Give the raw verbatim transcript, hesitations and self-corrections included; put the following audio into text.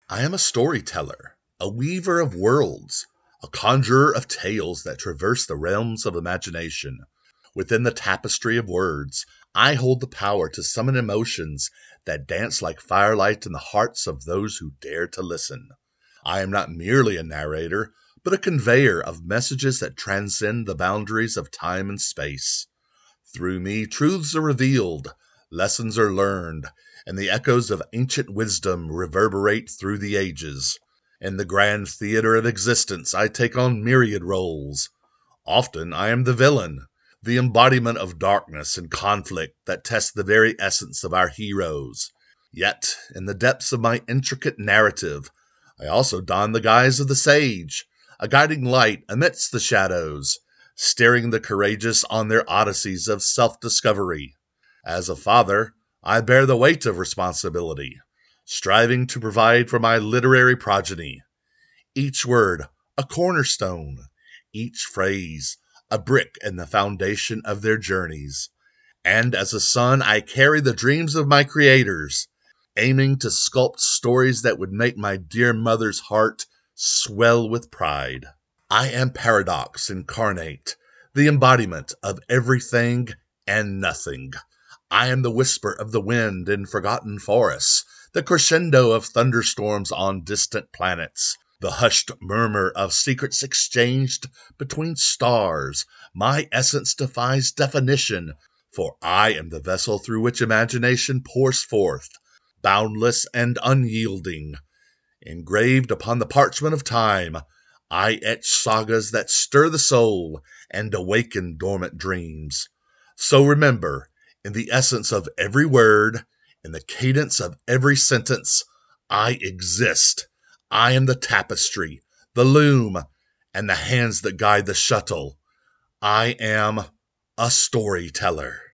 I am a storyteller, a weaver of worlds, a conjurer of tales that traverse the realms of imagination. Within the tapestry of words, I hold the power to summon emotions that dance like firelight in the hearts of those who dare to listen. I am not merely a narrator, but a conveyor of messages that transcend the boundaries of time and space. Through me, truths are revealed, lessons are learned, and the echoes of ancient wisdom reverberate through the ages. In the grand theater of existence, I take on myriad roles. Often I am the villain, the embodiment of darkness and conflict that tests the very essence of our heroes. Yet, in the depths of my intricate narrative, I also don the guise of the sage, a guiding light amidst the shadows, steering the courageous on their odysseys of self-discovery. As a father, I bear the weight of responsibility, striving to provide for my literary progeny. Each word, a cornerstone, each phrase, a brick in the foundation of their journeys. And as a son, I carry the dreams of my creators, aiming to sculpt stories that would make my dear mother's heart swell with pride. I am paradox incarnate, the embodiment of everything and nothing. I am the whisper of the wind in forgotten forests, the crescendo of thunderstorms on distant planets, the hushed murmur of secrets exchanged between stars. My essence defies definition, for I am the vessel through which imagination pours forth, boundless and unyielding. Engraved upon the parchment of time, I etch sagas that stir the soul and awaken dormant dreams. So remember, in the essence of every word, in the cadence of every sentence, I exist. I am the tapestry, the loom, and the hands that guide the shuttle. I am a storyteller.